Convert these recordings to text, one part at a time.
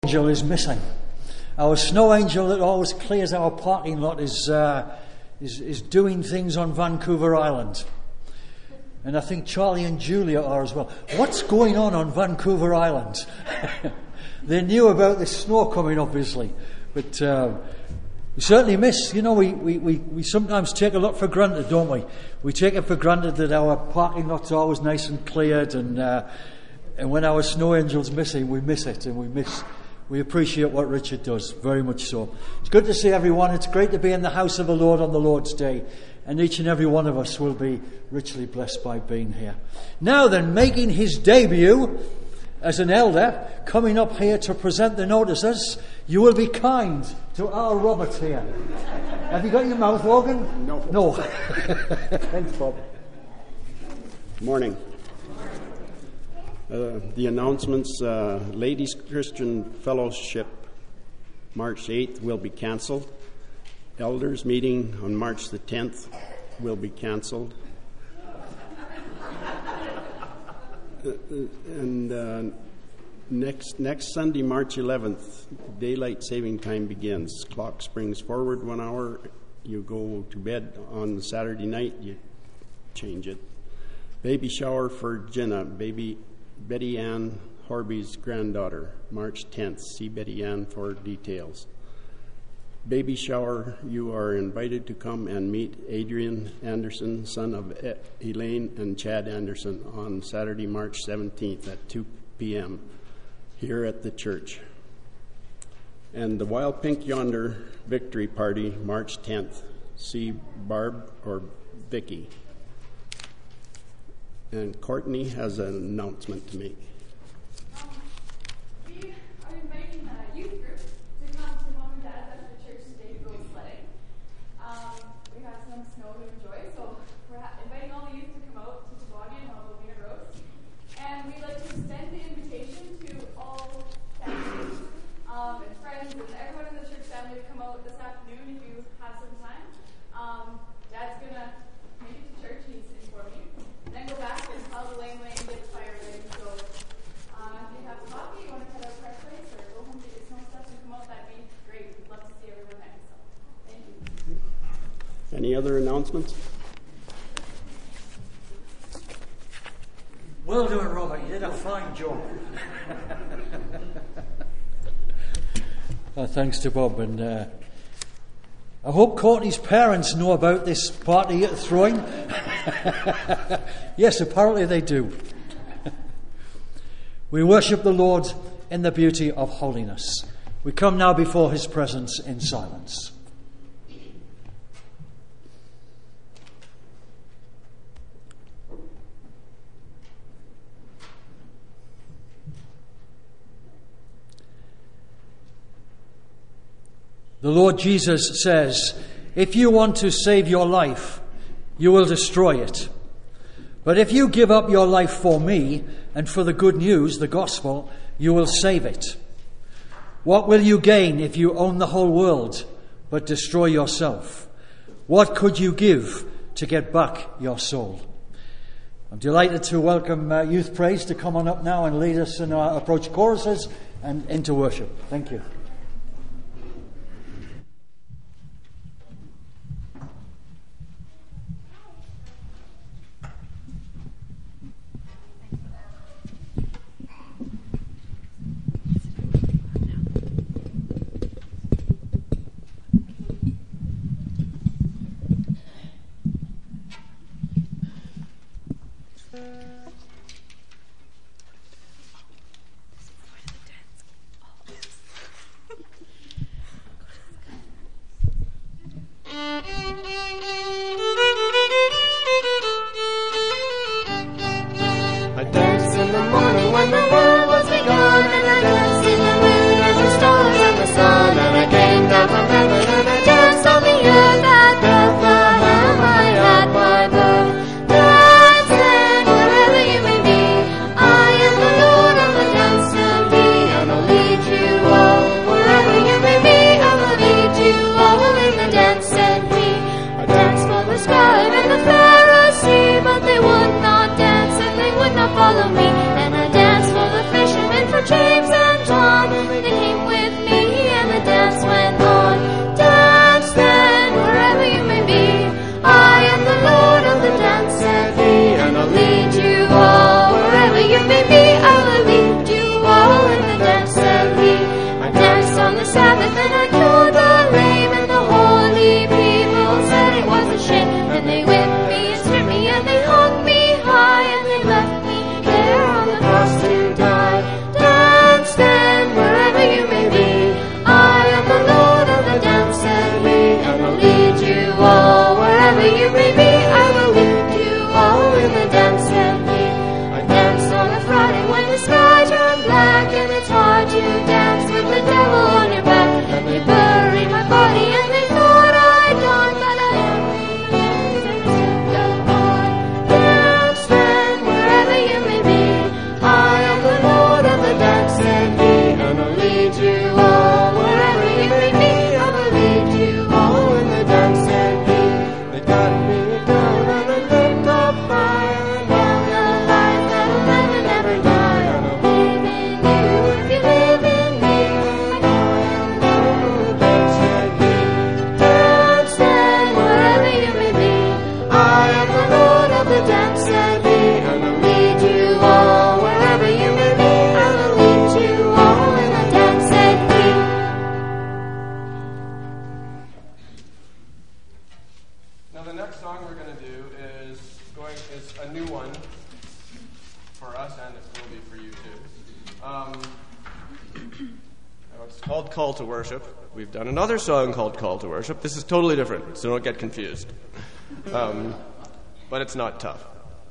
Angel is missing. Our snow angel that always clears our parking lot is doing things on Vancouver Island. And I think Charlie and Julia are as well. What's going on Vancouver Island? They knew about the snow coming, obviously. But we certainly miss. You know, we sometimes take a lot for granted, don't we? We take it for granted that our parking lot's always nice and cleared. And when our snow angel's missing, we miss it. And we appreciate what Richard does, very much so. It's good to see everyone. It's great to be in the house of the Lord on the Lord's Day. And each and every one of us will be richly blessed by being here. Now then, making his debut as an elder, coming up here to present the notices, you will be kind to our Robert here. Have you got your mouth organ? No. Thanks, Bob. Morning. The announcements, Ladies Christian Fellowship, March 8th will be cancelled. Elders meeting on March the 10th will be cancelled. And next Sunday, March 11th, daylight saving time begins. Clock springs forward 1 hour. You go to bed on Saturday night, you change it. Baby shower for Jenna, baby Betty Ann Horby's granddaughter, March 10th. See Betty Ann for details. Baby shower, you are invited to come and meet Adrian Anderson, son of Elaine and Chad Anderson, on Saturday, March 17th at 2 p.m. here at the church. And the Wild Pink Yonder Victory Party, March 10th. See Barb or Vicky. And Courtney has an announcement to make. We are inviting a youth group to come to Mom and Dad's after church today to go sledding. We have some snow to enjoy, so we're inviting all the youth to come out to Toboggan on the Wiener Road. And we'd like to extend the invitation to all families and friends and everyone in the church family to come out this afternoon if you have some time. Dad's going to make it to church, he's informed me. Then go back and follow the lane and get the fire ready. So if you have coffee, you want to head out to our place or go home, get your snow stuff and come out, that'd be great. We'd love to see everyone there. So thank you. Any other announcements? Well done, Robert. You did a fine job. Thanks to Bob. And I hope Courtney's parents know about this party at throwing. Yes, apparently they do. We worship the Lord in the beauty of holiness. We come now before his presence in silence. The Lord Jesus says, if you want to save your life, you will destroy it. But if you give up your life for me and for the good news, the gospel, you will save it. What will you gain if you own the whole world but destroy yourself? What could you give to get back your soul? I'm delighted to welcome Youth Praise to come on up now and lead us in our approach choruses and into worship. Thank you. It's called Call to Worship. We've done another song called Call to Worship. This is totally different, so don't get confused. But it's not tough.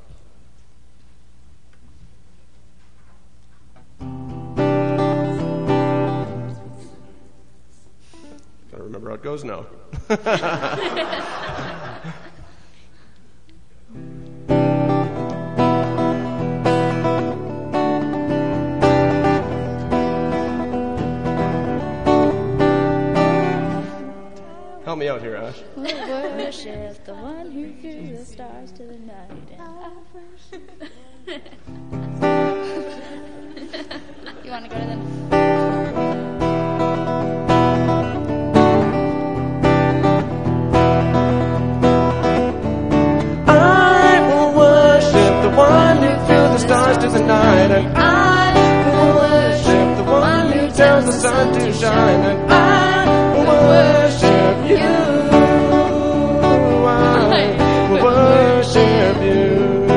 Gotta remember how it goes now. Help me out here, Ash. Worship the one who threw the stars to the night. You want to go to the... I will worship the one who threw the stars to the night, and I will worship the one who tells the sun to shine, and I will worship you. I will worship you.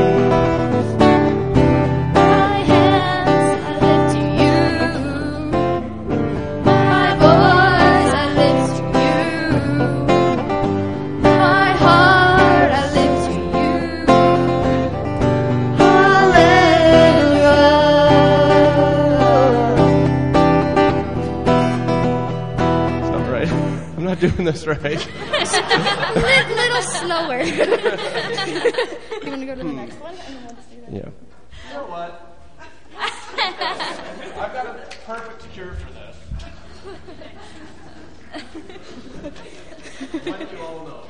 My hands I lift to you. My voice I lift to you. My heart I lift to you. Hallelujah. It's not right. I'm not doing this right. Little slower. You want to go to the next one? And then we'll just do that. Yeah. You know what? I've got a perfect cure for this. Like you all know.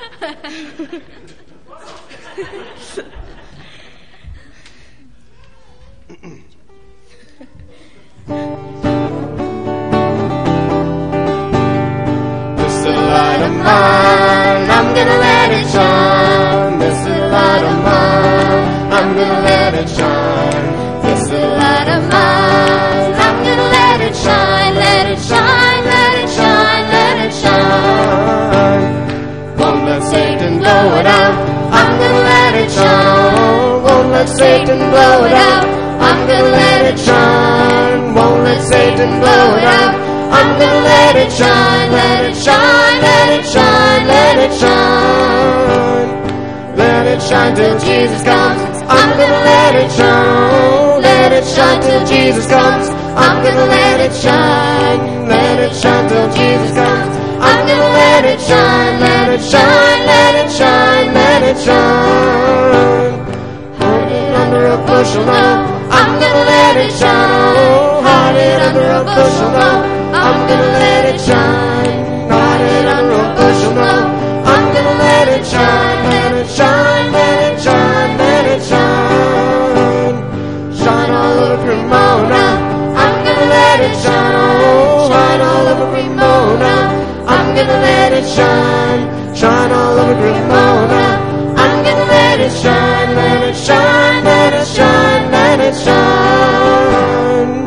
This little light of mine, I'm gonna let it shine. This little light of mine, I'm gonna let it shine. This little light of mine, I'm gonna let it shine, let it shine, let it shine, let it shine. Won't let Satan blow it out. I'm gonna let it shine. Won't let Satan blow it out. I'm gonna let it shine. Won't let Satan blow it out. I'm gonna let it shine, let it shine, let it shine, let it shine. Let it shine till Jesus comes. I'm gonna let it shine. Let it shine till Jesus comes. I'm gonna let it shine. Let it shine till Jesus comes. I'm gonna let it shine, let it shine, let it shine, let it shine. Hide it under a bushel now. I'm gonna let it shine. Hide it under a bushel now. I'm gonna let it shine. Hide it under a bushel now. I'm gonna let it shine, let it shine, let it shine, let it shine. Shine all over Cremona. I'm gonna let it shine. Oh, shine all over Cremona. I'm gonna let it shine. Shine all over Cremona. I'm gonna let it shine, let it shine, let it shine, let it shine.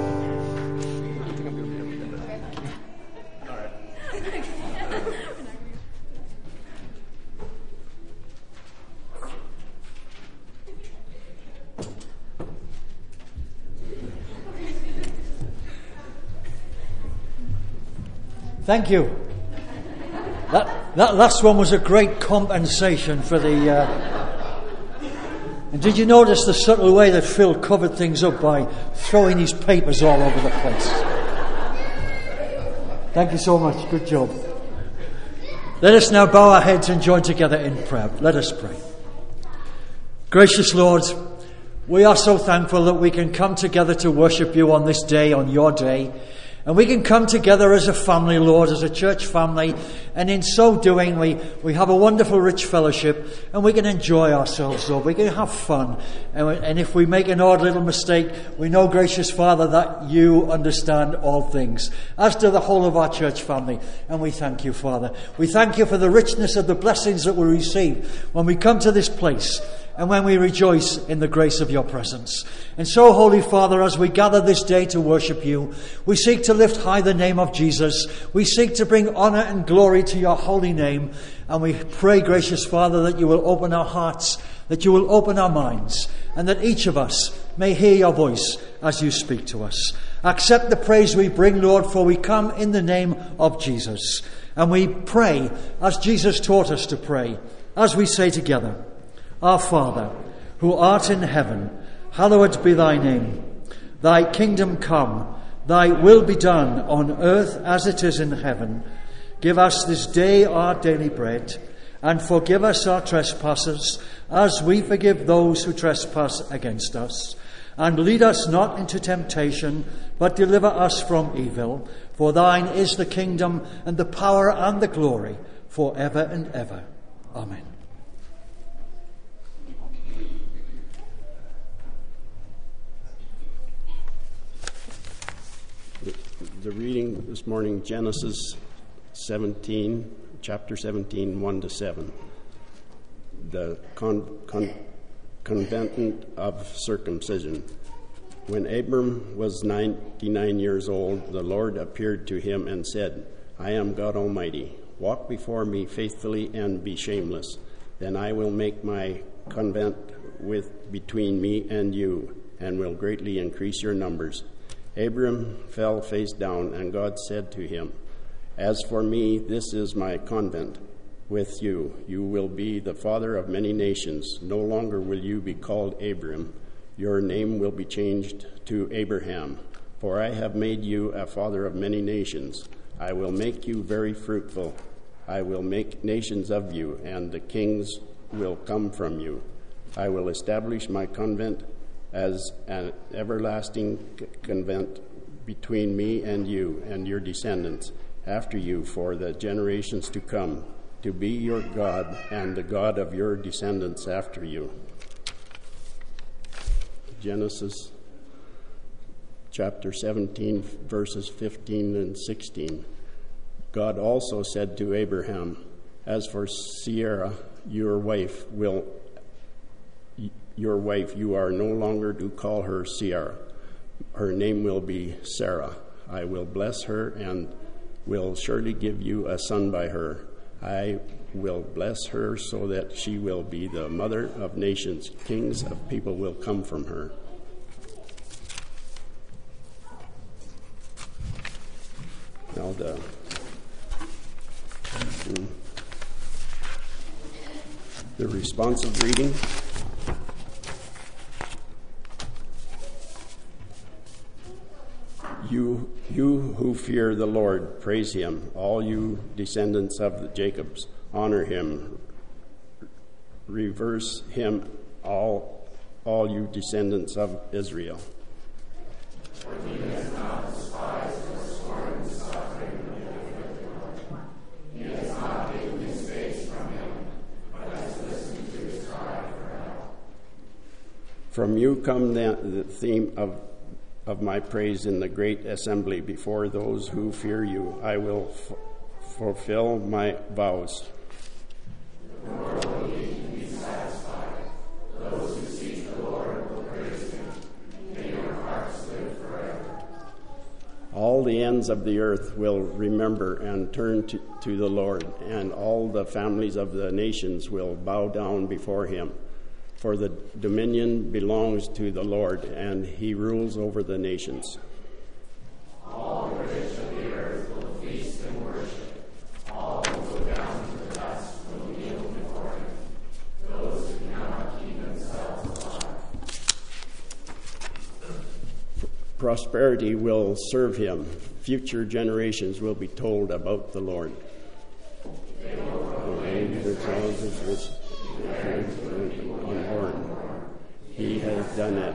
Thank you. That last one was a great compensation for the... And did you notice the subtle way that Phil covered things up by throwing his papers all over the place? Thank you so much. Good job. Let us now bow our heads and join together in prayer. Let us pray. Gracious Lord, we are so thankful that we can come together to worship you on this day, on your day. And we can come together as a family, Lord, as a church family. And in so doing, we have a wonderful, rich fellowship. And we can enjoy ourselves, Lord. We can have fun. And if we make an odd little mistake, we know, gracious Father, that you understand all things. As do the whole of our church family. And we thank you, Father. We thank you for the richness of the blessings that we receive when we come to this place. And when we rejoice in the grace of your presence. And so, Holy Father, as we gather this day to worship you, we seek to lift high the name of Jesus. We seek to bring honor and glory to your holy name. And we pray, gracious Father, that you will open our hearts, that you will open our minds, and that each of us may hear your voice as you speak to us. Accept the praise we bring, Lord, for we come in the name of Jesus. And we pray as Jesus taught us to pray, as we say together, Our Father, who art in heaven, hallowed be thy name. Thy kingdom come, thy will be done on earth as it is in heaven. Give us this day our daily bread, and forgive us our trespasses, as we forgive those who trespass against us. And lead us not into temptation, but deliver us from evil. For thine is the kingdom, and the power, and the glory, for ever and ever. Amen. The reading this morning, Genesis 17, chapter 17, 1-7. The convent of circumcision. When Abram was 99 years old, the Lord appeared to him and said, I am God Almighty. Walk before me faithfully and be shameless. Then I will make my covenant between me and you, and will greatly increase your numbers. Abram fell face down, and God said to him, As for me, this is my covenant with you. You will be the father of many nations. No longer will you be called Abram. Your name will be changed to Abraham, for I have made you a father of many nations. I will make you very fruitful. I will make nations of you, and the kings will come from you. I will establish my covenant as an everlasting covenant between me and you and your descendants after you for the generations to come, to be your God and the God of your descendants after you. Genesis chapter 17, verses 15 and 16. God also said to Abraham, As for Sarah, your wife, you are no longer to call her Sarah. Her name will be Sarah. I will bless her and will surely give you a son by her. I will bless her so that she will be the mother of nations. Kings of people will come from her. Now the responsive reading. You who fear the Lord, praise him. All you descendants of the Jacobs, honor him. Reverse him, all you descendants of Israel. For he has not despised or scorned the suffering of the afflicted one. He has not hidden his face from him, but has listened to his cry for help. From you come the theme of my praise in the great assembly. Before those who fear you, I will fulfill my vows. The world will be satisfied. Those who seek the Lord will praise him. May your hearts live forever. All the ends of the earth will remember and turn to the Lord, and all the families of the nations will bow down before him. For the dominion belongs to the Lord, and he rules over the nations. All the rich of the earth will feast and worship. All who go down to the dust will kneel before him. Those who cannot keep themselves alive. Prosperity will serve him. Future generations will be told about the Lord. They will proclaim their causes unborn. He has done it.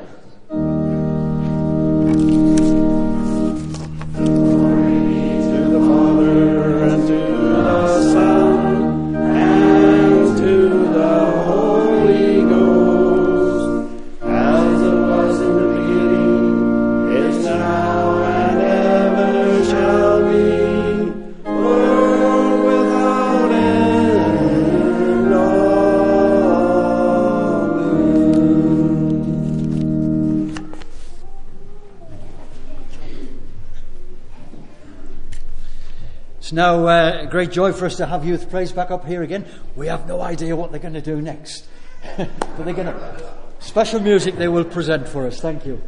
Glory be to the Father, and to the Son, and to the Holy Ghost, as it was in the beginning, is now, and ever shall be, world without end. It's now a great joy for us to have Youth Praise back up here again. We have no idea what they're going to do next. But they're going to special music they will present for us. Thank you.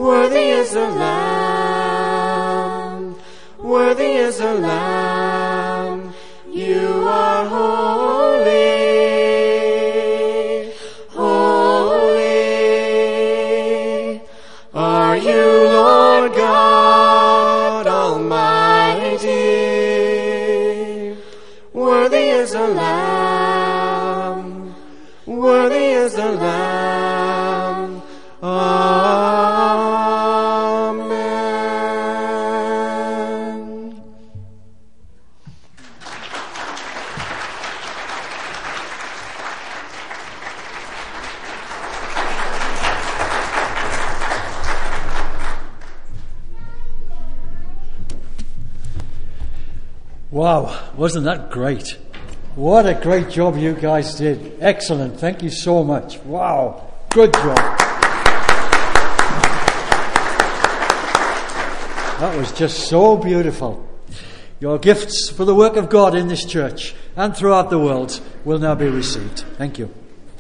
Worthy is the Lamb, worthy is the Lamb. You are holy, holy. Are you Lord God Almighty? Worthy is the Lamb, worthy is the Lamb. Amen. Wow, wasn't that great? What a great job you guys did. Excellent. Thank you so much. Wow, good job. That was just so beautiful. Your gifts for the work of God in this church and throughout the world will now be received. Thank you.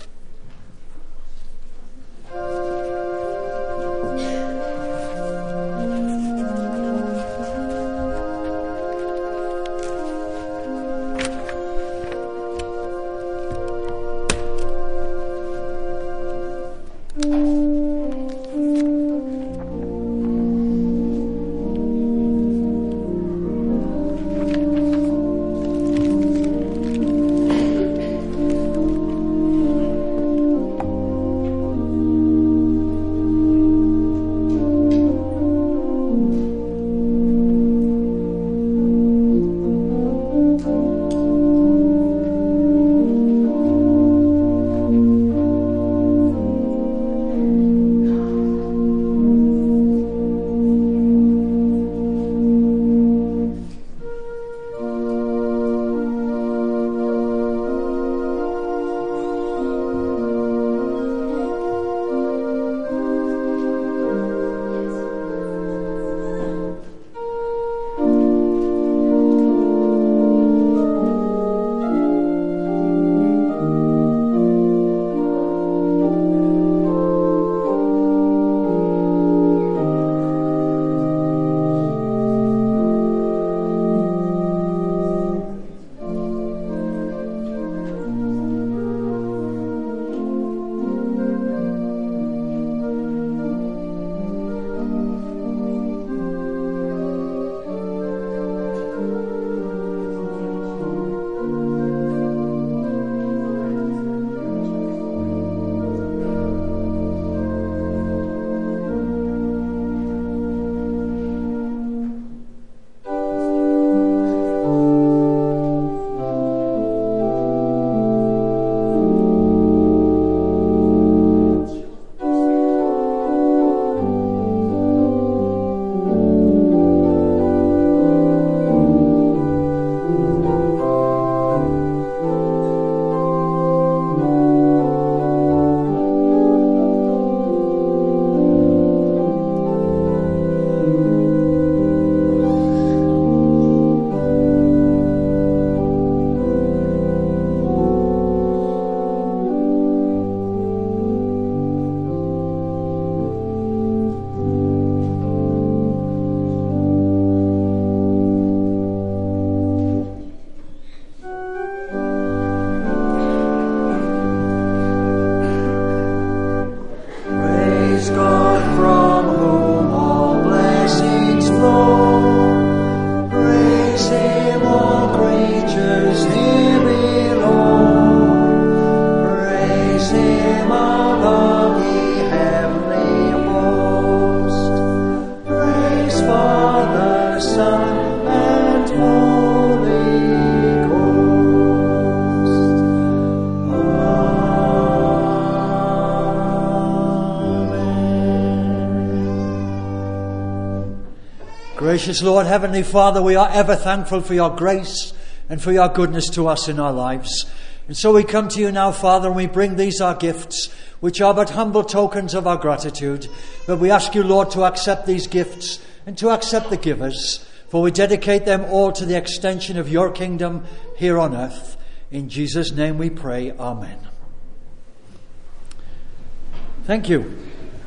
Gracious Lord, Heavenly Father, we are ever thankful for your grace and for your goodness to us in our lives. And so we come to you now, Father, and we bring these our gifts, which are but humble tokens of our gratitude. But we ask you, Lord, to accept these gifts and to accept the givers, for we dedicate them all to the extension of your kingdom here on earth. In Jesus' name we pray. Amen. Thank you.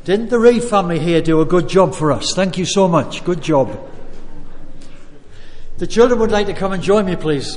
Didn't the Reed family here do a good job for us? Thank you so much. Good job. The children would like to come and join me, please.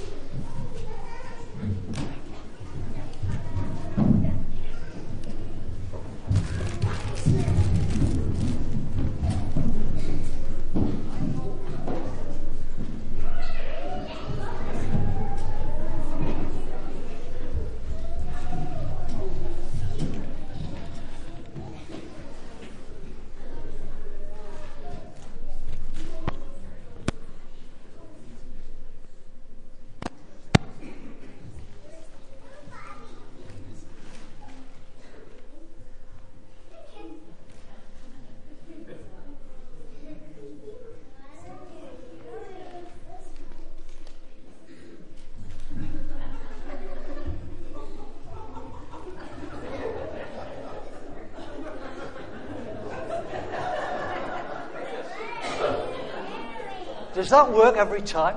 Does that work every time?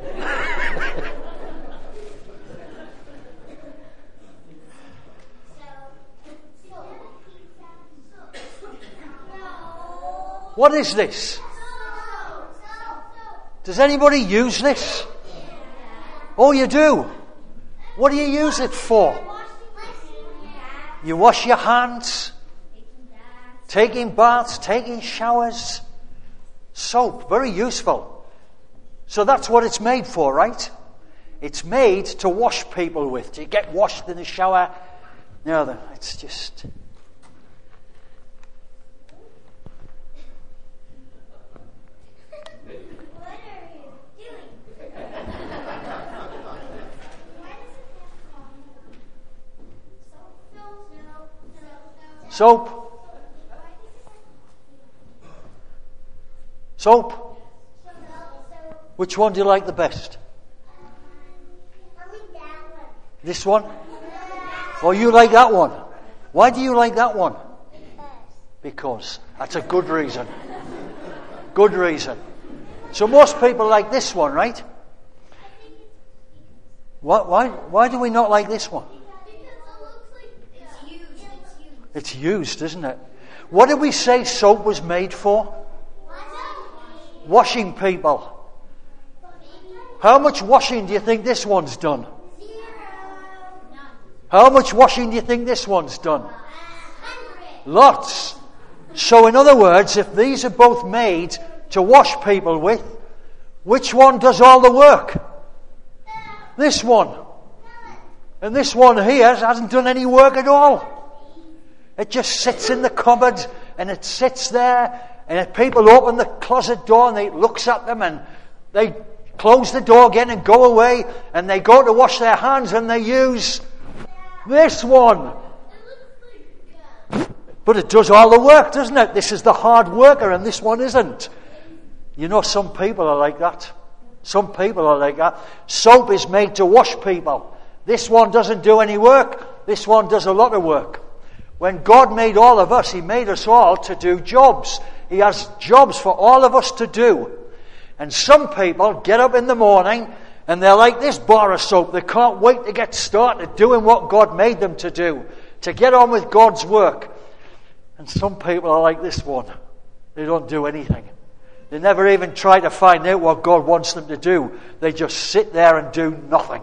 What is this? Does anybody use this? Oh, you do? What do you use it for? You wash your hands, taking baths, taking showers. Soap, very useful. So that's what it's made for, right? It's made to wash people with. To get washed in the shower. No, it's just... Soap. Soap. Which one do you like the best? This one? Or you like that one? Why do you like that one? Because. That's a good reason. Good reason. So most people like this one, right? Why do we not like this one? It's used, isn't it? What did we say soap was made for? Washing people. How much washing do you think this one's done? How much washing do you think this one's done? Lots. So in other words, if these are both made to wash people with, which one does all the work? This one. And this one here hasn't done any work at all. It just sits in the cupboard and it sits there, and if people open the closet door and it looks at them and they close the door again and go away, and they go to wash their hands and they use this one. But it does all the work, doesn't it? This is the hard worker and this one isn't. You know, some people are like that. Some people are like that. Soap is made to wash people. This one doesn't do any work. This one does a lot of work. When God made all of us, He made us all to do jobs. He has jobs for all of us to do. And some people get up in the morning and they're like this bar of soap. They can't wait to get started doing what God made them to do, to get on with God's work. And some people are like this one. They don't do anything. They never even try to find out what God wants them to do. They just sit there and do nothing.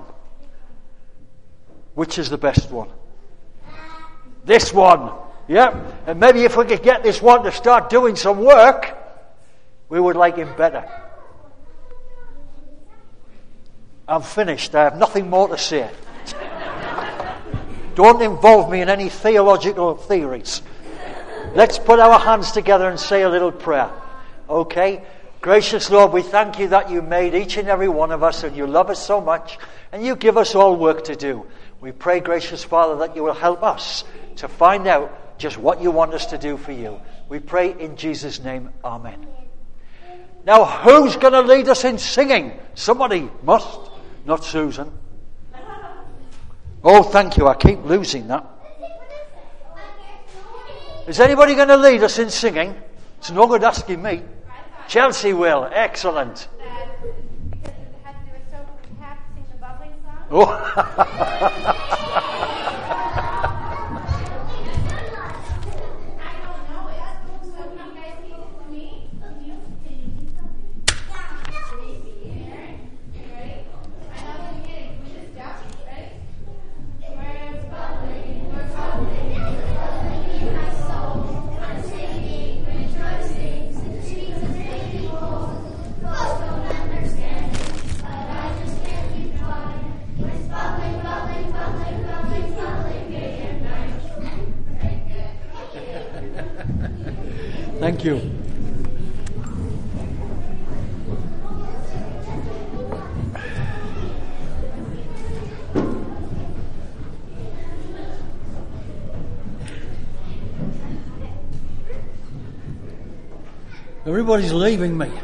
Which is the best one? This one. Yeah. And maybe if we could get this one to start doing some work, we would like him better. I'm finished. I have nothing more to say. Don't involve me in any theological theories. Let's put our hands together and say a little prayer. Okay? Gracious Lord, we thank you that you made each and every one of us and you love us so much and you give us all work to do. We pray, gracious Father, that you will help us to find out just what you want us to do for you. We pray in Jesus' name. Amen. Now, who's going to lead us in singing? Somebody must. Not Susan. Oh, thank you. I keep losing that. Is anybody going to lead us in singing? It's no good asking me. Chelsea will. Excellent. Oh. Thank you. Everybody's leaving me.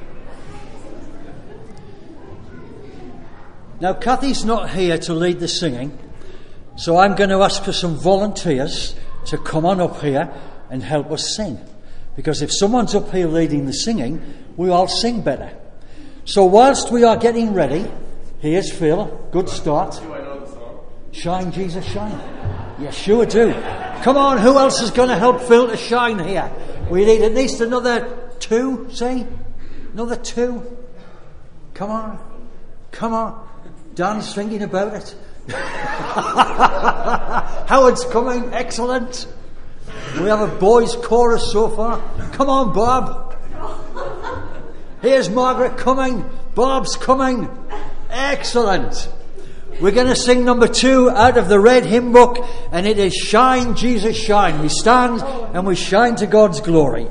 Now, Kathy's not here to lead the singing, so I'm going to ask for some volunteers to come on up here and help us sing. Because if someone's up here leading the singing, we all sing better. So whilst we are getting ready, here's Phil. Good start. Do I know the song? Shine, Jesus, shine. You sure do. Come on, who else is going to help Phil to shine here? We need at least another 2, say? Another 2? Come on. Come on. Dan's thinking about it. Howard's coming. Excellent. We have a boys' chorus so far. Come on, Bob. Here's Margaret coming. Bob's coming. Excellent. We're going to sing number 2 out of the Red Hymn Book, and it is Shine, Jesus, Shine. We stand and we shine to God's glory.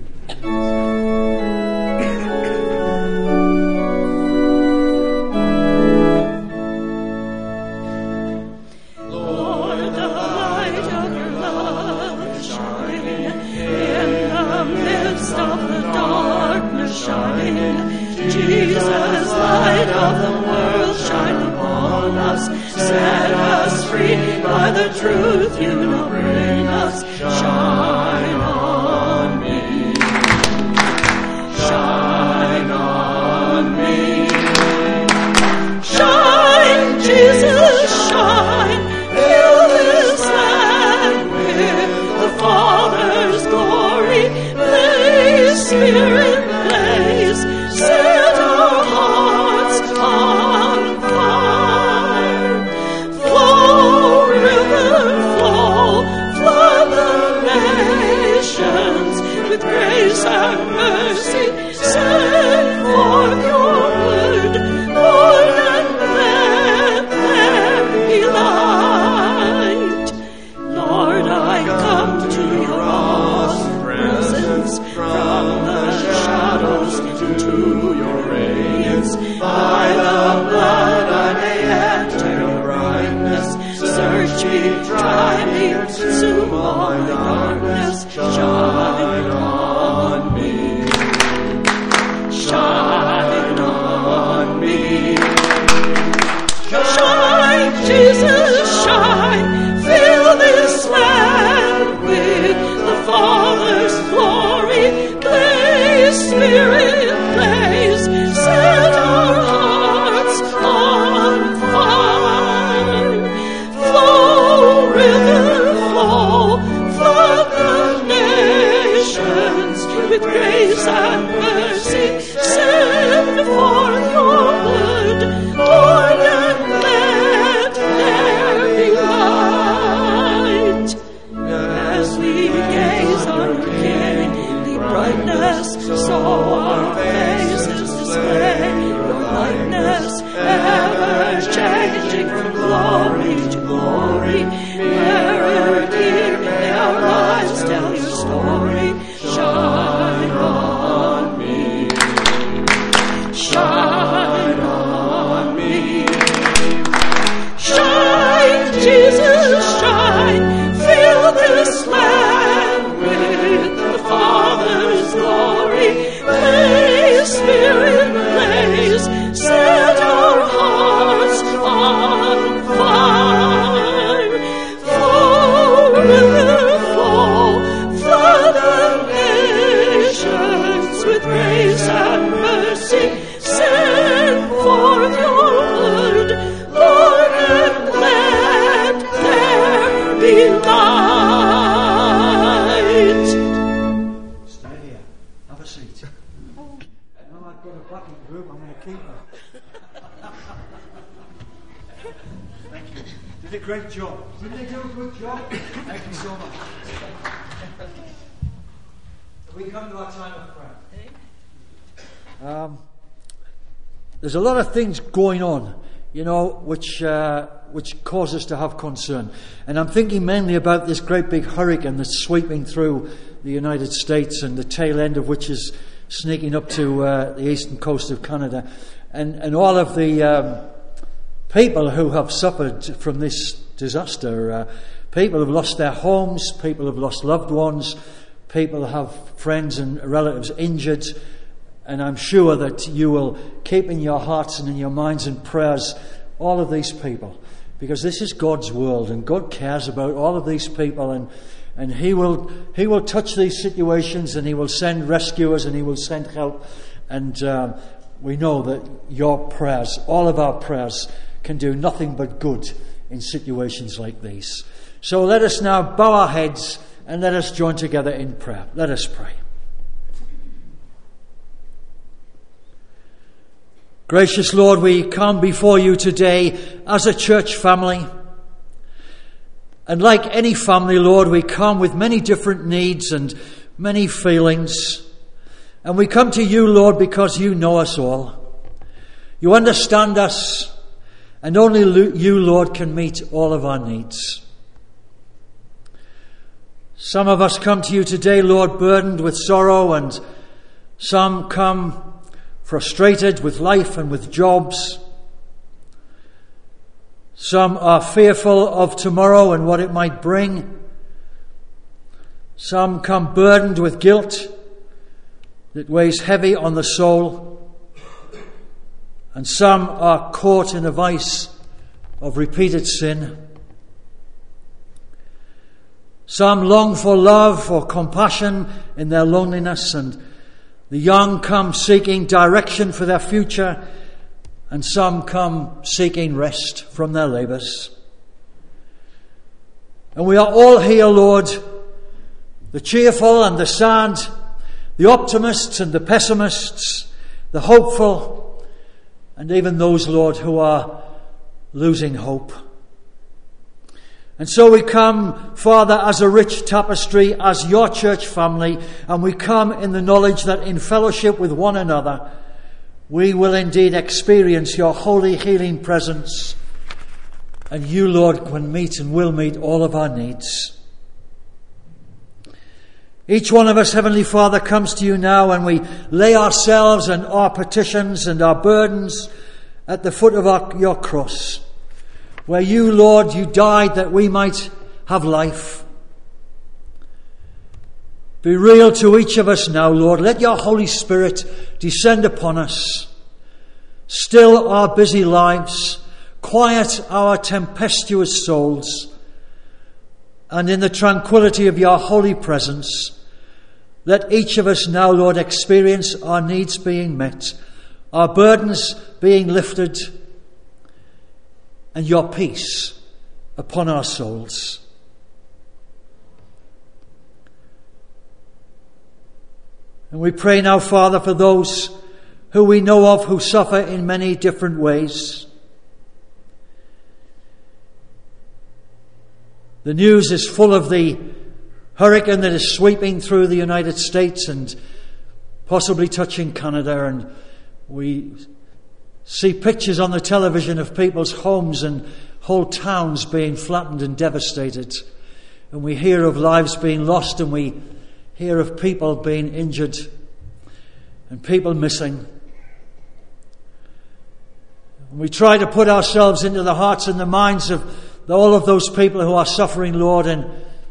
There's a lot of things going on, which cause us to have concern. And I'm thinking mainly about this great big hurricane that's sweeping through the United States, and the tail end of which is sneaking up to the eastern coast of Canada. And all of the people who have suffered from this disaster, people have lost their homes, people have lost loved ones, people have friends and relatives injured, and I'm sure that you will keep in your hearts and in your minds and prayers all of these people, because this is God's world, and God cares about all of these people, and He will touch these situations, and He will send rescuers, and He will send help, and we know that your prayers, all of our prayers, can do nothing but good in situations like these. So let us now bow our heads and let us join together in prayer. Let us pray. Gracious Lord, we come before you today as a church family. And like any family, Lord, we come with many different needs and many feelings. And we come to you, Lord, because you know us all. You understand us, and only you, Lord, can meet all of our needs. Some of us come to you today, Lord, burdened with sorrow, and some come frustrated with life and with jobs. Some are fearful of tomorrow and what it might bring. Some come burdened with guilt that weighs heavy on the soul. And some are caught in a vice of repeated sin. Some long for love or compassion in their loneliness, and the young come seeking direction for their future, and some come seeking rest from their labours. And we are all here, Lord, the cheerful and the sad, the optimists and the pessimists, the hopeful, and even those, Lord, who are losing hope. And so we come, Father, as a rich tapestry, as your church family, and we come in the knowledge that in fellowship with one another, we will indeed experience your holy healing presence, and you, Lord, can meet and will meet all of our needs. Each one of us, Heavenly Father, comes to you now, and we lay ourselves and our petitions and our burdens at the foot of your cross, where you, Lord, you died that we might have life. Be real to each of us now, Lord. Let your Holy Spirit descend upon us. Still our busy lives. Quiet our tempestuous souls. And in the tranquility of your holy presence, let each of us now, Lord, experience our needs being met, our burdens being lifted, and your peace upon our souls. And we pray now, Father, for those who we know of who suffer in many different ways. The news is full of the hurricane that is sweeping through the United States and possibly touching Canada, and we see pictures on the television of people's homes and whole towns being flattened and devastated. And we hear of lives being lost, and we hear of people being injured and people missing. And we try to put ourselves into the hearts and the minds of all of those people who are suffering, Lord, and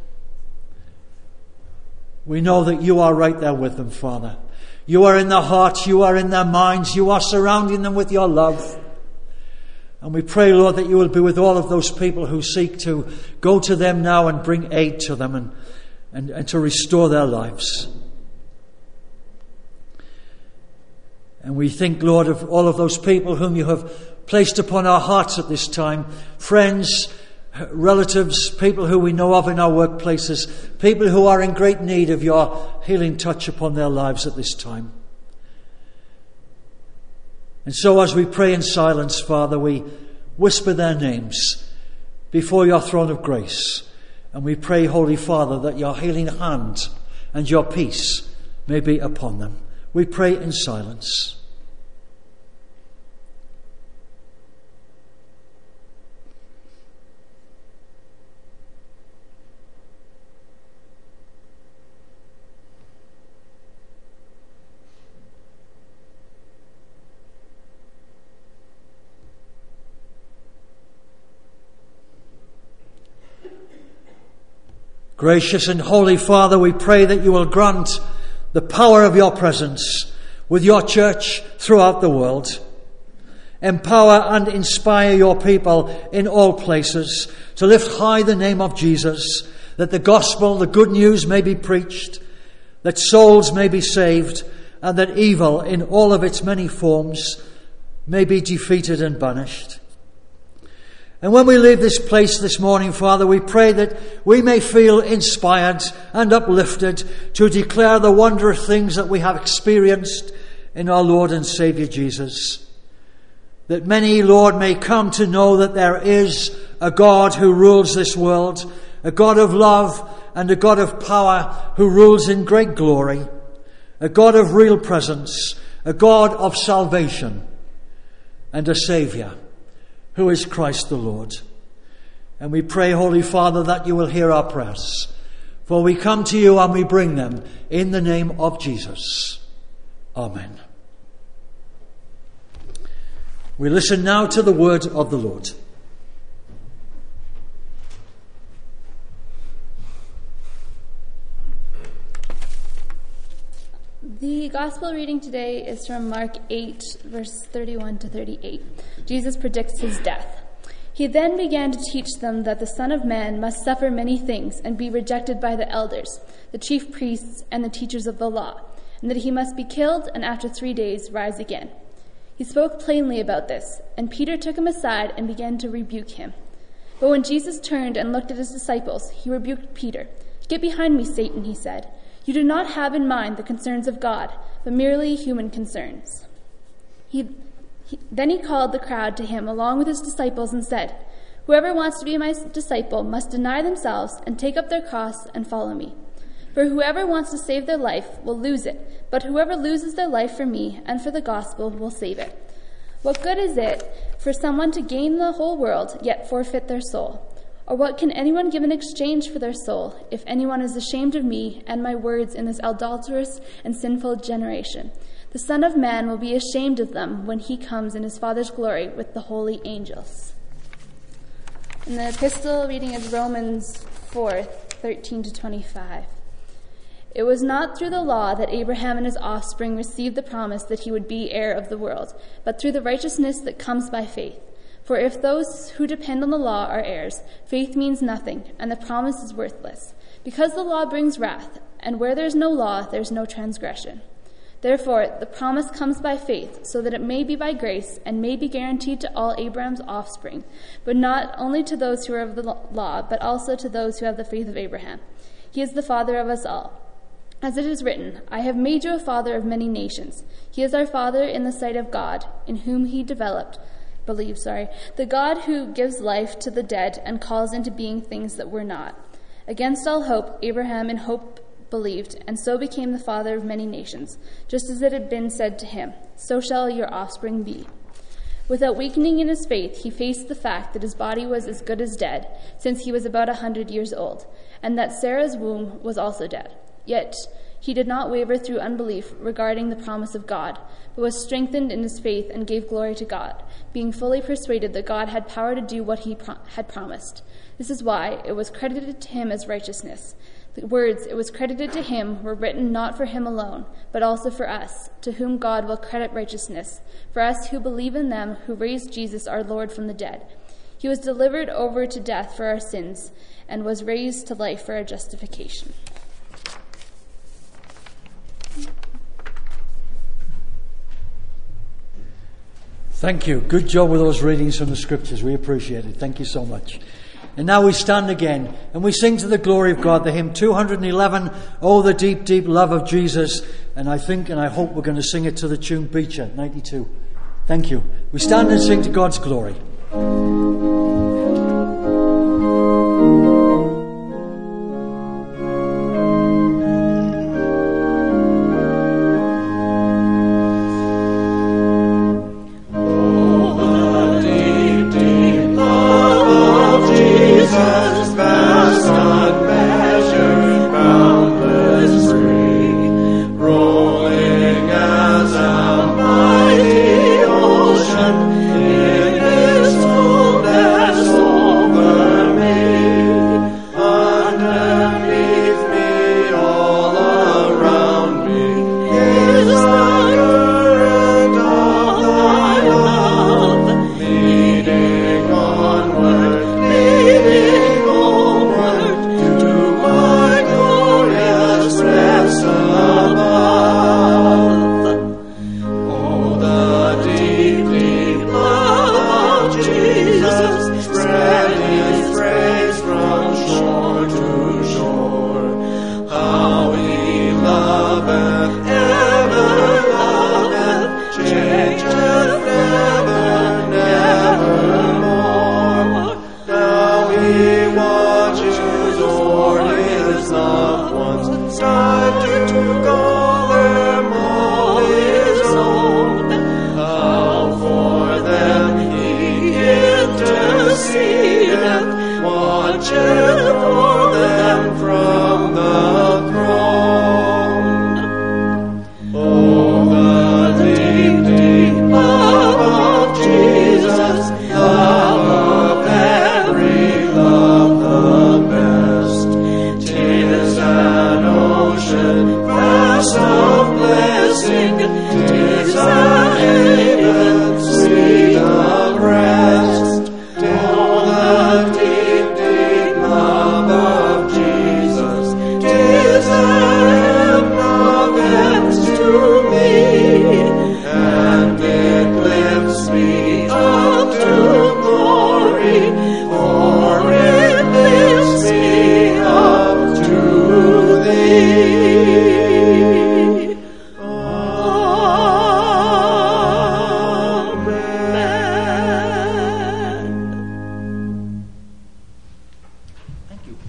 we know that you are right there with them, Father. You are in their hearts, you are in their minds, you are surrounding them with your love. And we pray, Lord, that you will be with all of those people who seek to go to them now and bring aid to them and to restore their lives. And we think, Lord, of all of those people whom you have placed upon our hearts at this time, friends, relatives, people who we know of in our workplaces, people who are in great need of your healing touch upon their lives at this time. And so as we pray in silence, Father, we whisper their names before your throne of grace. And we pray, Holy Father, that your healing hand and your peace may be upon them. We pray in silence. Gracious and Holy Father, we pray that you will grant the power of your presence with your church throughout the world. Empower and inspire your people in all places to lift high the name of Jesus, that the gospel, the good news, may be preached, that souls may be saved, and that evil in all of its many forms may be defeated and banished. And when we leave this place this morning, Father, we pray that we may feel inspired and uplifted to declare the wondrous things that we have experienced in our Lord and Saviour Jesus. That many, Lord, may come to know that there is a God who rules this world, a God of love and a God of power who rules in great glory, a God of real presence, a God of salvation, and a Saviour who is Christ the Lord. And we pray, Holy Father, that you will hear our prayers, for we come to you and we bring them in the name of Jesus. Amen. We listen now to the word of the Lord. The gospel reading today is from Mark 8, verse 31 to 38. Jesus predicts his death. He then began to teach them that the Son of Man must suffer many things and be rejected by the elders, the chief priests, and the teachers of the law, and that he must be killed and after 3 days rise again. He spoke plainly about this, and Peter took him aside and began to rebuke him. But when Jesus turned and looked at his disciples, he rebuked Peter. "Get behind me, Satan," he said. "You do not have in mind the concerns of God, but merely human concerns." Then he called the crowd to him along with his disciples and said, "Whoever wants to be my disciple must deny themselves and take up their cross and follow me. For whoever wants to save their life will lose it, but whoever loses their life for me and for the gospel will save it. What good is it for someone to gain the whole world yet forfeit their soul? Or what can anyone give in exchange for their soul if anyone is ashamed of me and my words in this adulterous and sinful generation? The Son of Man will be ashamed of them when he comes in his Father's glory with the holy angels." And the epistle reading is Romans 4, 13 to 25. "It was not through the law that Abraham and his offspring received the promise that he would be heir of the world, but through the righteousness that comes by faith. For if those who depend on the law are heirs, faith means nothing, and the promise is worthless, because the law brings wrath, and where there is no law, there is no transgression. Therefore, the promise comes by faith, so that it may be by grace, and may be guaranteed to all Abraham's offspring, but not only to those who are of the law, but also to those who have the faith of Abraham. He is the father of us all. As it is written, 'I have made you a father of many nations.' He is our father in the sight of God, in whom he believes, the God who gives life to the dead and calls into being things that were not. Against all hope, Abraham in hope believed, and so became the father of many nations, just as it had been said to him, 'So shall your offspring be.' Without weakening in his faith, he faced the fact that his body was as good as dead, since he was about 100 years old, and that Sarah's womb was also dead. Yet he did not waver through unbelief regarding the promise of God, but was strengthened in his faith and gave glory to God, being fully persuaded that God had power to do what he had promised. This is why it was credited to him as righteousness. The words, 'It was credited to him,' were written not for him alone, but also for us, to whom God will credit righteousness, for us who believe in them who raised Jesus our Lord from the dead. He was delivered over to death for our sins, and was raised to life for our justification." Thank you. Good job with those readings from the scriptures. We appreciate it. Thank you so much. And now we stand again and we sing to the glory of God the hymn 211, "Oh, the deep, deep love of Jesus." And I think and I hope we're going to sing it to the tune Beecher, 92. Thank you. We stand and sing to God's glory. Rolling as a mighty ocean in its fullness. started to call them all his own. How for them he intercedeth, watcheth for them from the throne. Oh, the deep, deep love of Jesus, love of every love the best. 'Tis an ocean vast of blessing, 'tis a haven sweet of rest. Oh, the deep, deep love of Jesus, 'tis a heaven of ends to me, and it lifts me up to glory, for it lifts me up to thee. Amen. Thank you.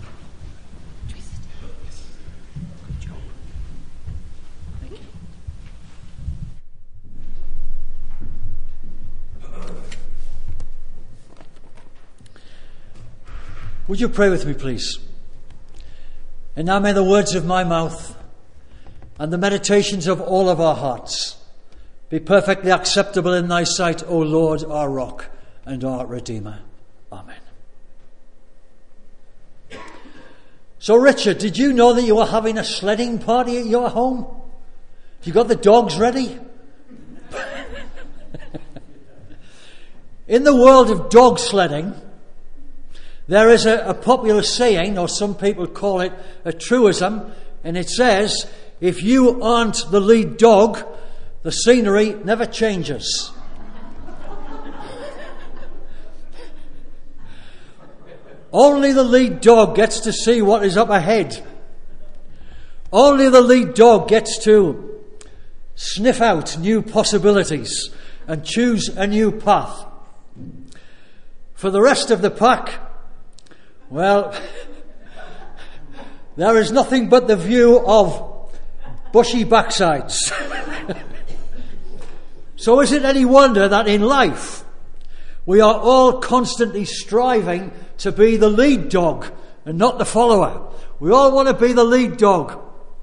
Thank you. Would you pray with me, please? And now may the words of my mouth and the meditations of all of our hearts be perfectly acceptable in thy sight, O Lord, our rock and our Redeemer. Amen. So, Richard, did you know that you were having a sledding party at your home? Have you got the dogs ready? In the world of dog sledding, there is a popular saying, or some people call it a truism, and it says, if you aren't the lead dog, the scenery never changes. Only the lead dog gets to see what is up ahead. Only the lead dog gets to sniff out new possibilities and choose a new path. For the rest of the pack, well, there is nothing but the view of bushy backsides. So is it any wonder that in life we are all constantly striving to be the lead dog and not the follower? We all want to be the lead dog.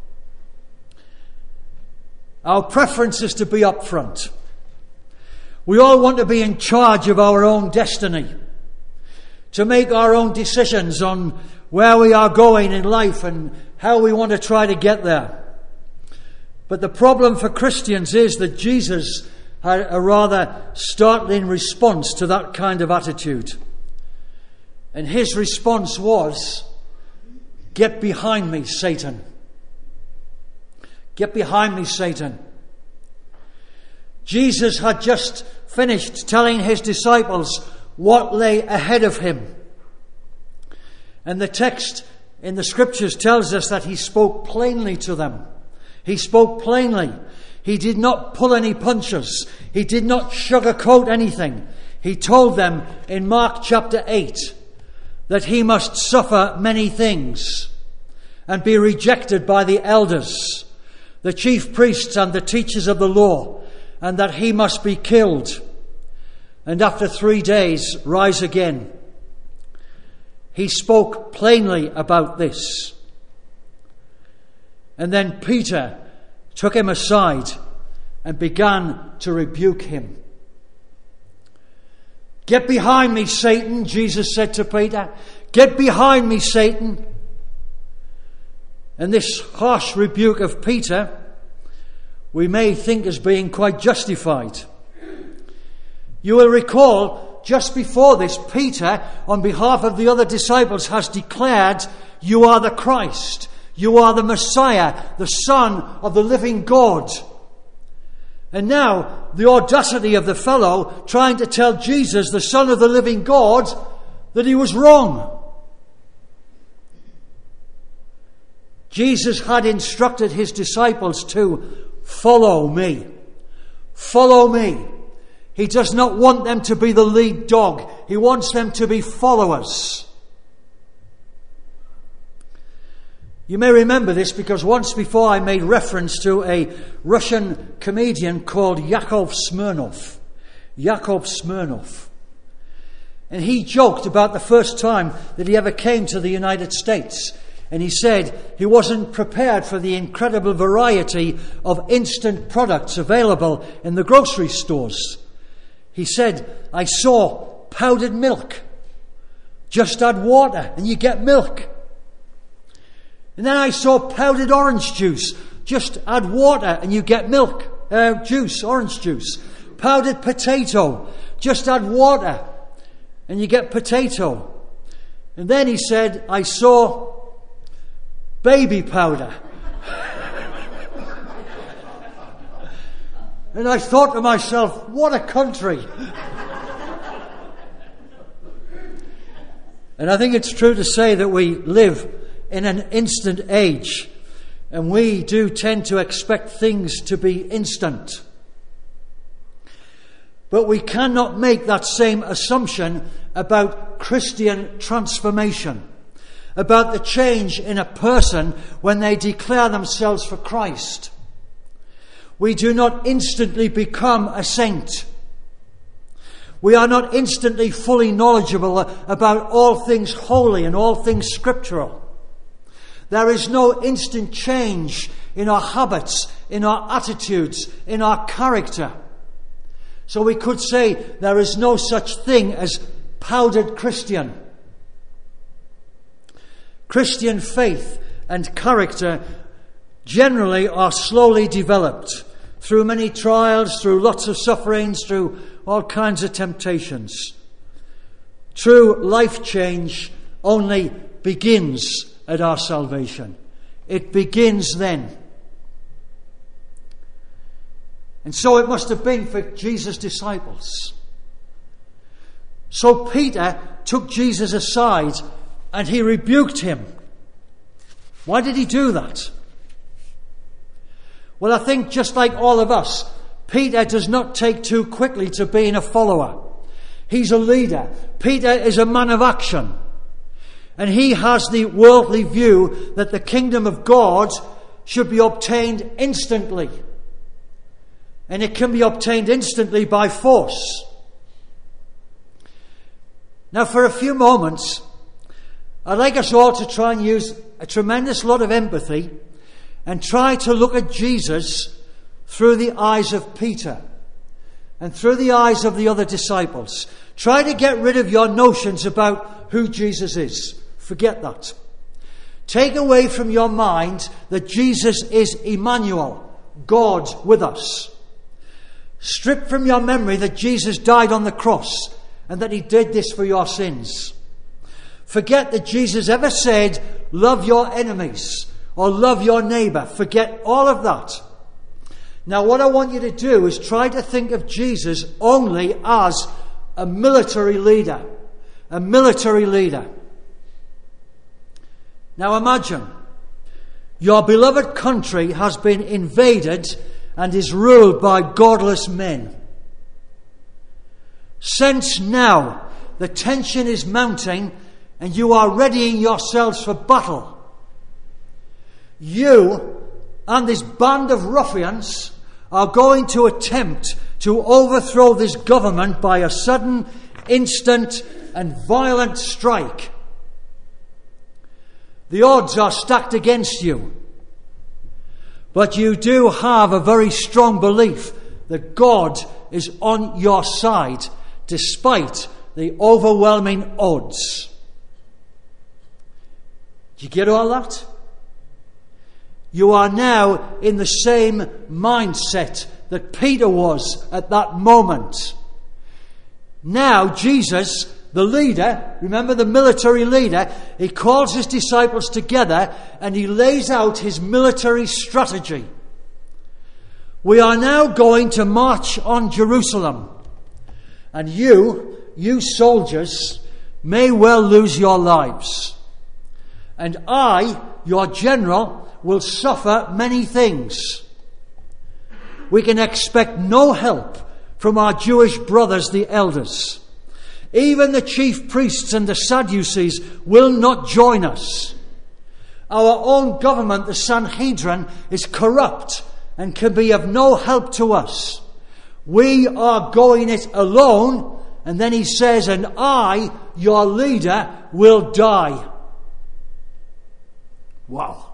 Our preference is to be up front. We all want to be in charge of our own destiny, to make our own decisions on where we are going in life and how we want to try to get there. But the problem for Christians is that Jesus had a rather startling response to that kind of attitude. And his response was, "Get behind me, Satan. Get behind me, Satan." Jesus had just finished telling his disciples what lay ahead of him. And the text in the scriptures tells us that he spoke plainly to them. He spoke plainly. He did not pull any punches. He did not sugarcoat anything. He told them in Mark chapter 8 that he must suffer many things and be rejected by the elders, the chief priests and the teachers of the law, and that he must be killed, and after 3 days rise again. He spoke plainly about this. And then Peter took him aside and began to rebuke him. "Get behind me, Satan," Jesus said to Peter. "Get behind me, Satan." And this harsh rebuke of Peter, we may think as being quite justified. You will recall, just before this, Peter, on behalf of the other disciples, has declared, "You are the Christ. You are the Messiah, the Son of the living God." And now, the audacity of the fellow trying to tell Jesus, the Son of the living God, that he was wrong. Jesus had instructed his disciples to follow me. Follow me. He does not want them to be the lead dog. He wants them to be followers. You may remember this because once before I made reference to a Russian comedian called Yakov Smirnov. Yakov Smirnov. And he joked about the first time that he ever came to the United States. And he said he wasn't prepared for the incredible variety of instant products available in the grocery stores. He said, I saw powdered milk. Just add water and you get milk. And then I saw powdered orange juice. Just add water and you get milk. Orange juice. Powdered potato. Just add water and you get potato. And then he said, I saw baby powder. And I thought to myself, what a country. And I think it's true to say that we live in an instant age, and we do tend to expect things to be instant. But we cannot make that same assumption about Christian transformation, about the change in a person when they declare themselves for Christ. We do not instantly become a saint. We are not instantly fully knowledgeable about all things holy and all things scriptural. There is no instant change in our habits, in our attitudes, in our character. So we could say there is no such thing as powdered Christian. Christian faith and character generally are slowly developed through many trials, through lots of sufferings, through all kinds of temptations. True life change only begins at our salvation. It begins then. And so it must have been for Jesus' disciples. So Peter took Jesus aside and he rebuked him. Why did he do that? Well, I think just like all of us, Peter does not take too quickly to being a follower. He's a leader. Peter is a man of action. And he has the worldly view that the kingdom of God should be obtained instantly. And it can be obtained instantly by force. Now, for a few moments, I'd like us all to try and use a tremendous lot of empathy and try to look at Jesus through the eyes of Peter and through the eyes of the other disciples. Try to get rid of your notions about who Jesus is. Forget that. Take away from your mind that Jesus is Emmanuel, God with us. Strip from your memory that Jesus died on the cross and that he did this for your sins. Forget that Jesus ever said, love your enemies or love your neighbour. Forget all of that. Now, what I want you to do is try to think of Jesus only as a military leader. A military leader. Now imagine, your beloved country has been invaded and is ruled by godless men. Sense now the tension is mounting and you are readying yourselves for battle. You and this band of ruffians are going to attempt to overthrow this government by a sudden, instant and violent strike. The odds are stacked against you. But you do have a very strong belief that God is on your side despite the overwhelming odds. Do you get all that? You are now in the same mindset that Peter was at that moment. Now Jesus, the leader, remember the military leader, he calls his disciples together and he lays out his military strategy. We are now going to march on Jerusalem. And you soldiers, may well lose your lives. And I, your general, will suffer many things. We can expect no help from our Jewish brothers, the elders. Even the chief priests and the Sadducees will not join us. Our own government, the Sanhedrin, is corrupt and can be of no help to us. We are going it alone. And then he says, and I, your leader, will die. Wow.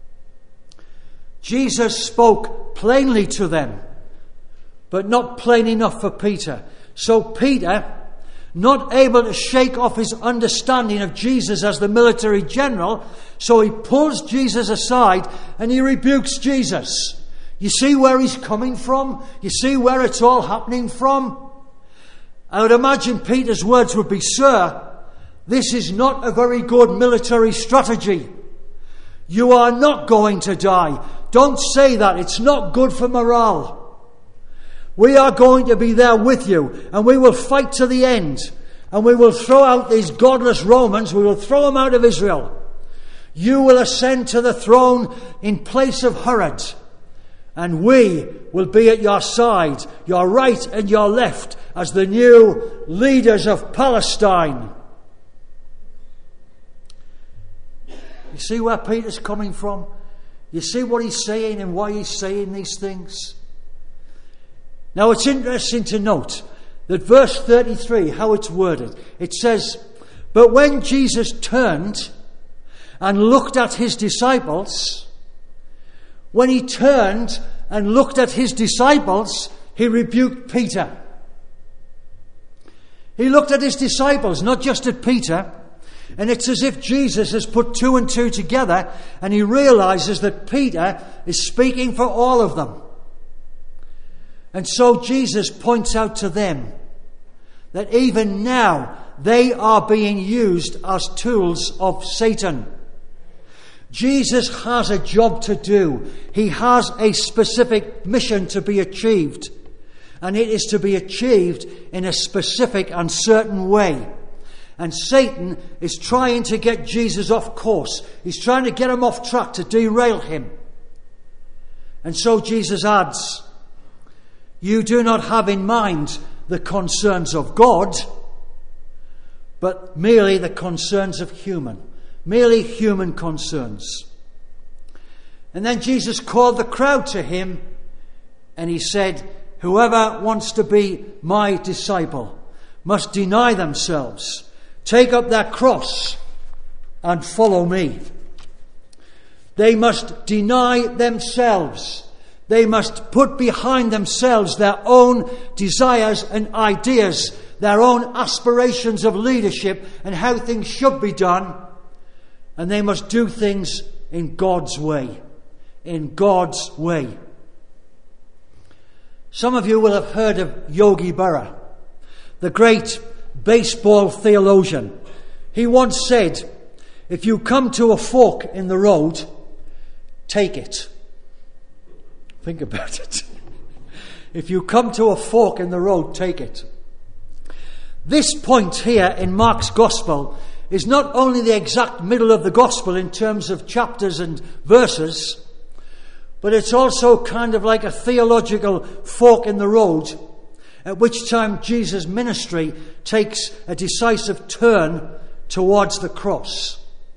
Jesus spoke plainly to them, but not plain enough for Peter. So Peter, not able to shake off his understanding of Jesus as the military general, so he pulls Jesus aside and he rebukes Jesus. You see where he's coming from? You see where it's all happening from? I would imagine Peter's words would be, "Sir, this is not a very good military strategy. You are not going to die. Don't say that. It's not good for morale. We are going to be there with you, and we will fight to the end. And we will throw out these godless Romans. We will throw them out of Israel. You will ascend to the throne in place of Herod. And we will be at your side, your right and your left, as the new leaders of Palestine." You see where Peter's coming from? You see what he's saying and why he's saying these things? Now it's interesting to note that verse 33, how it's worded. It says, "But when Jesus turned and looked at his disciples," when he turned and looked at his disciples, he rebuked Peter. He looked at his disciples, not just at Peter. And it's as if Jesus has put two and two together, and he realizes that Peter is speaking for all of them. And so Jesus points out to them that even now they are being used as tools of Satan. Jesus has a job to do. He has a specific mission to be achieved. And it is to be achieved in a specific and certain way. And Satan is trying to get Jesus off course. He's trying to get him off track, to derail him. And so Jesus adds, "You do not have in mind the concerns of God, but merely the concerns of merely human concerns." And then Jesus called the crowd to him and he said, "Whoever wants to be my disciple must deny themselves, take up their cross and follow me." They must deny themselves. They must put behind themselves their own desires and ideas, their own aspirations of leadership and how things should be done. And they must do things in God's way. In God's way. Some of you will have heard of Yogi Berra, the great baseball theologian. He once said, "If you come to a fork in the road, take it." Think about it. If you come to a fork in the road, take it. This point here in Mark's Gospel is not only the exact middle of the Gospel in terms of chapters and verses, but it's also kind of like a theological fork in the road, at which time Jesus' ministry takes a decisive turn towards the cross.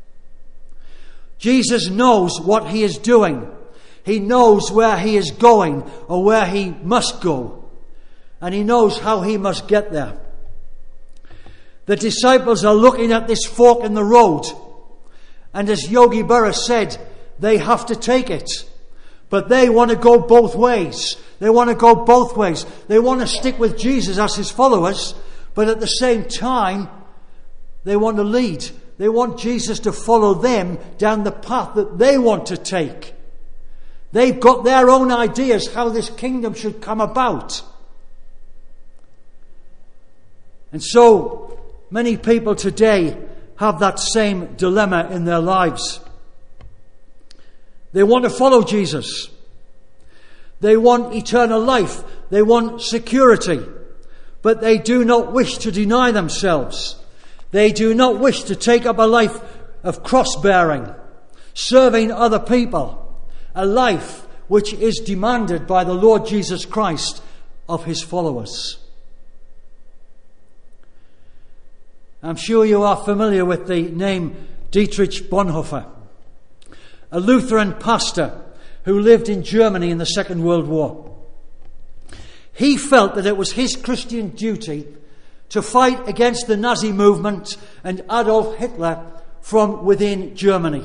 Jesus knows what he is doing. He knows where he is going or where he must go. And he knows how he must get there. The disciples are looking at this fork in the road. And as Yogi Berra said, they have to take it. But they want to go both ways. They want to go both ways. They want to stick with Jesus as his followers, but at the same time, they want to lead. They want Jesus to follow them down the path that they want to take. They've got their own ideas how this kingdom should come about. And so, many people today have that same dilemma in their lives. They want to follow Jesus. They want eternal life. They want security. But they do not wish to deny themselves. They do not wish to take up a life of cross-bearing, serving other people, a life which is demanded by the Lord Jesus Christ of his followers. I'm sure you are familiar with the name Dietrich Bonhoeffer. a Lutheran pastor who lived in Germany in the Second World War. He felt that it was his Christian duty to fight against the Nazi movement and Adolf Hitler from within Germany.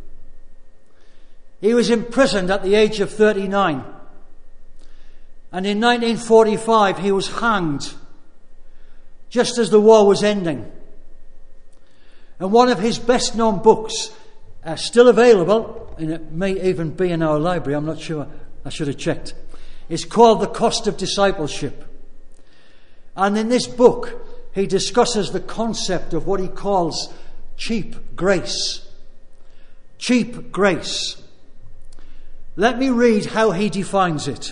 He was imprisoned at the age of 39. And in 1945 he was hanged just as the war was ending. And one of his best known books, still available, and it may even be in our library, I'm not sure, I should have checked, is called The Cost of Discipleship. And in this book he discusses the concept of what he calls cheap grace. Cheap grace. Let me read how he defines it.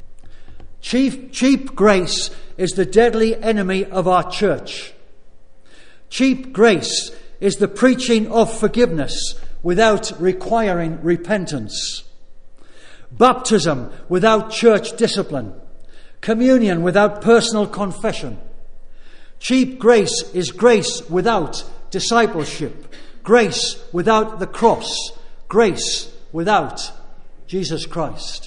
Cheap grace is the deadly enemy of our church. Cheap grace is the preaching of forgiveness without requiring repentance. Baptism without church discipline. Communion without personal confession. Cheap grace is grace without discipleship. Grace without the cross. Grace without Jesus Christ.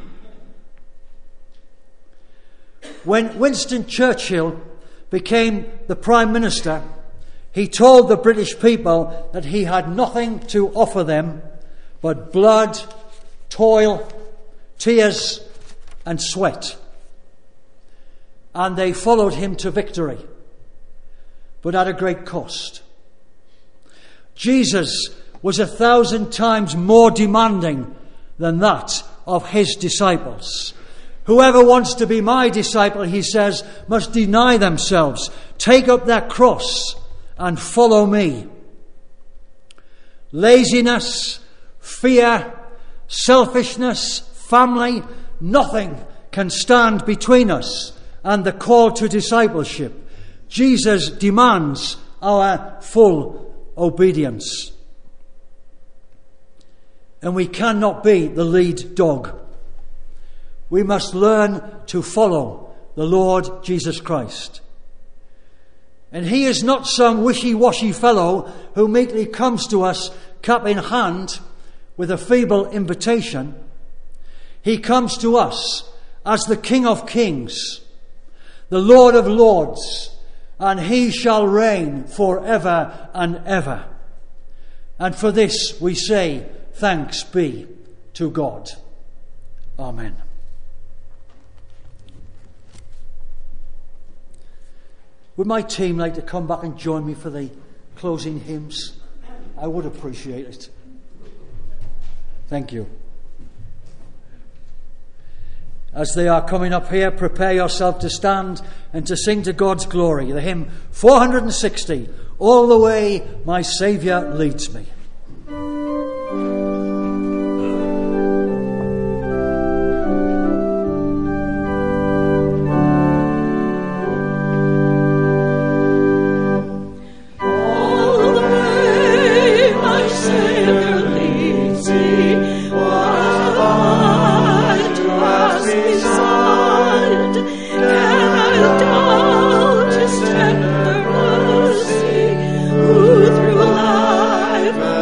When Winston Churchill became the Prime Minister, he told the British people that he had nothing to offer them but blood, toil, tears, and sweat. And they followed him to victory, but at a great cost. Jesus was 1,000 times more demanding than that of his disciples. Whoever wants to be my disciple, he says, must deny themselves, take up their cross, and follow me. Laziness, fear, selfishness, family, nothing can stand between us and the call to discipleship. Jesus demands our full obedience. And we cannot be the lead dog. We must learn to follow the Lord Jesus Christ. And he is not some wishy-washy fellow who meekly comes to us cap in hand with a feeble invitation. He comes to us as the King of Kings, the Lord of Lords, and he shall reign forever and ever. And for this we say, thanks be to God. Amen. Would my team like to come back and join me for the closing hymns? I would appreciate it. Thank you. As they are coming up here, prepare yourself to stand and to sing to God's glory. The hymn 460, All the Way My Saviour Leads Me. Through life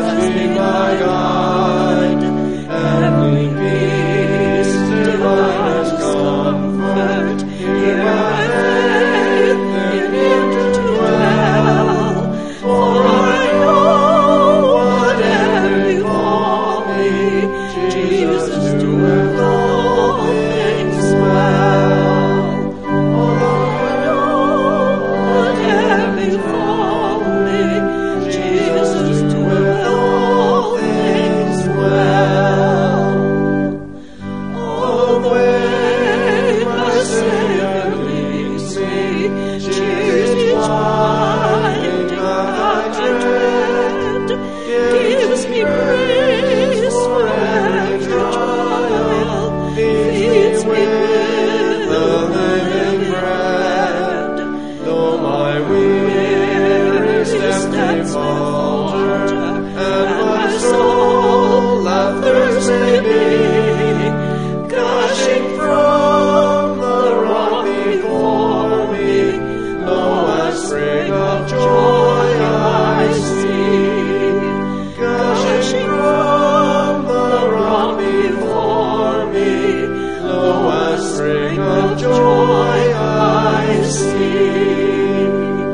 me, lo, a spring of joy I see.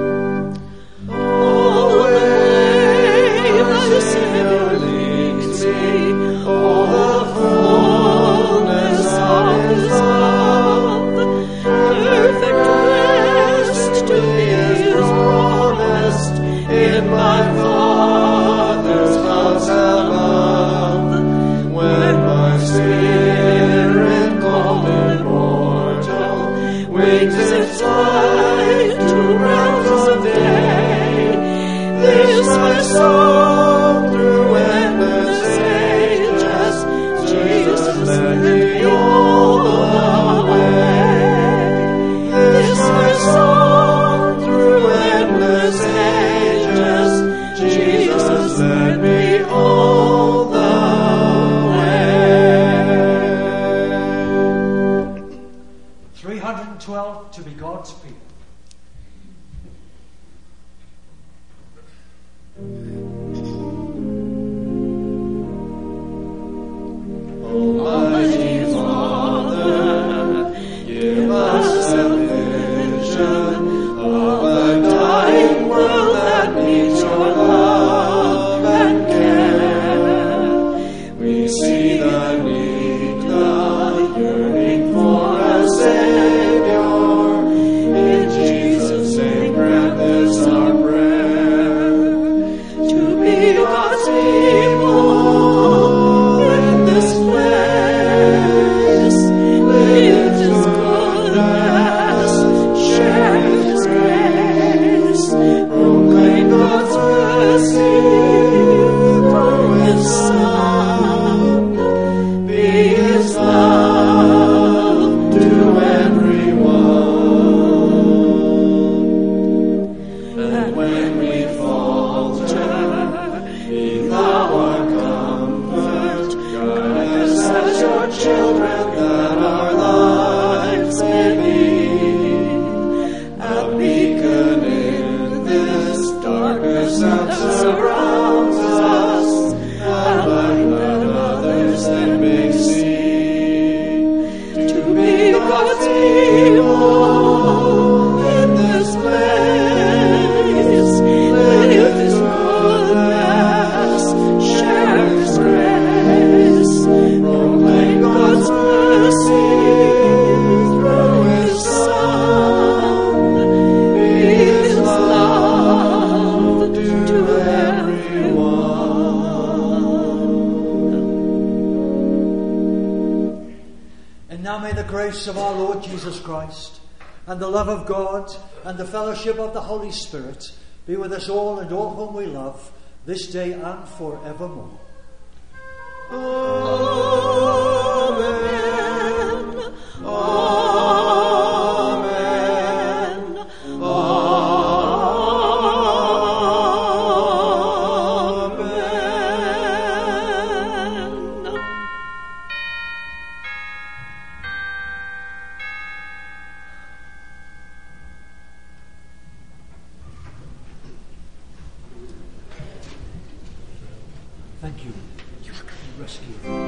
All the way the Savior leads me, all the fullness of His love, perfect rest to me is promised in my Father's house above. When my spirit called immortal wakes its light to realms of day, this my song through endless ages, Jesus led me all the way. This my song through endless ages, Jesus led me all the way. 312 to be God's people. Almighty Father, give us a vision of a dying world that needs your love and care. We see the need, the yearning for a Savior. In Jesus' name, grant this our prayer. To be God's people in this place, live His goodness, share His grace, proclaim God's mercy through His Son, be His love to everyone. And when we falter, be thou our comfort, guide us as your children that our lives may be a beacon in this darkness that surrounds us, a light that others then may see. To be God's people in this place, live His goodness, share His grace, proclaim God's mercy through His Son, be His love to everyone. And now may the grace of our Lord Jesus Christ, and the love of God, and the fellowship of the Holy Spirit be with us all and all whom we love, this day and forevermore. Amen. Amen. Amen. Thank you. You rescued me.